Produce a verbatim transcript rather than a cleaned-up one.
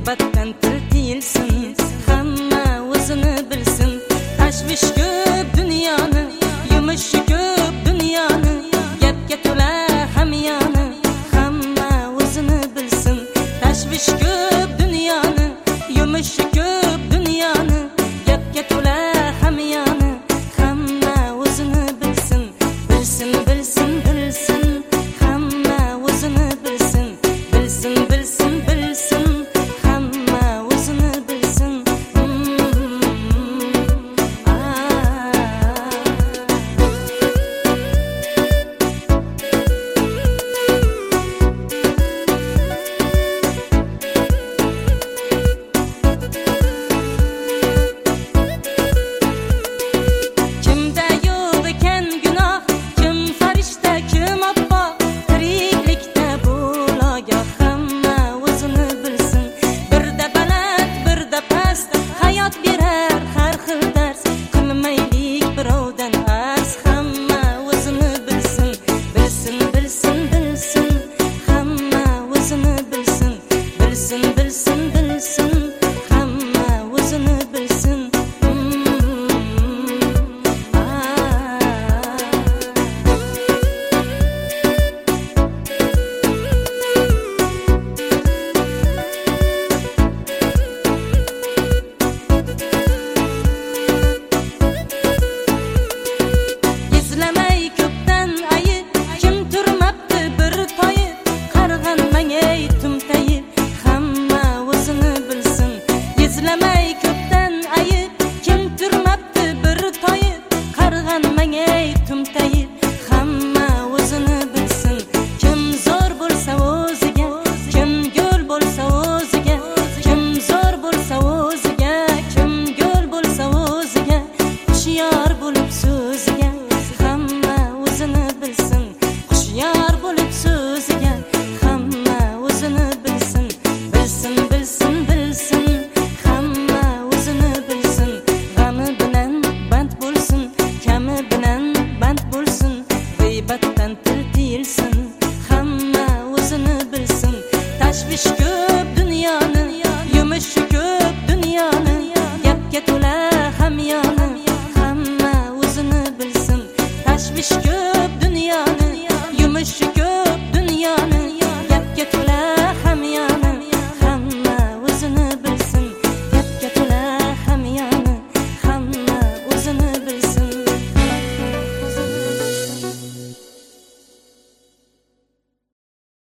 g'iybatdan til tiyilsin, hamma o'zini bilsin. Tashvish ko'p dunyoni, yumushi ko'p dunyoni, gapga to'la hamyoni, hamma o'zini bilsin. Tashvish ko'p dunyoni, yumushi ko'p dunyoni, gapga to'la hamyoni, hamma o'zini bilsin. Bilsin, bilsin, bilsin, hamma o'zini bilsin. Bilsin, bilsin, bilsin, hamma o'zini bilsin. Kimda yo'q ekan gunoh, kim farishta, kim obbo, tiriklikda baloga, hamma o'zini bilsin. Birda baland, birda past, hayot berar har xil dars. Qilmaylik birovdan arz, hamma o'zini bilsin. Bilsin, bilsin, bilsin, hamma o'zini bilsin. Bilsin, bilsin, bilsin, hamma o'zini bilsin. Izlamay ko'pdan ayib, kim turmabdi bir toyib, qarg'anmang ey tumtayib, hamma o'zini bilsin. Izlamay ko'pdan ayib, kim turmabdi bir toyib, qarg'anmang ey tumtayib, hamma o'zini bilsin. Kim zo'r bo'lsa o'ziga, kim go'l bo'lsa o'ziga, kim zo'r bo'lsa o'ziga, kim go'l bo'lsa o'ziga, hushyor bo'lib so'ziga, hamma o'zini bilsin. Hushyor bo'lib so'ziga, hamma o'zini bilsin. Bilsin, bilsin, bilsin, hamma o'zini bilsin. G'ami bilan band bo'lsin, kami bilan band bo'lsin. G'iybatdan til tiyilsin, hamma o'zini bilsin. Tashvish ko'p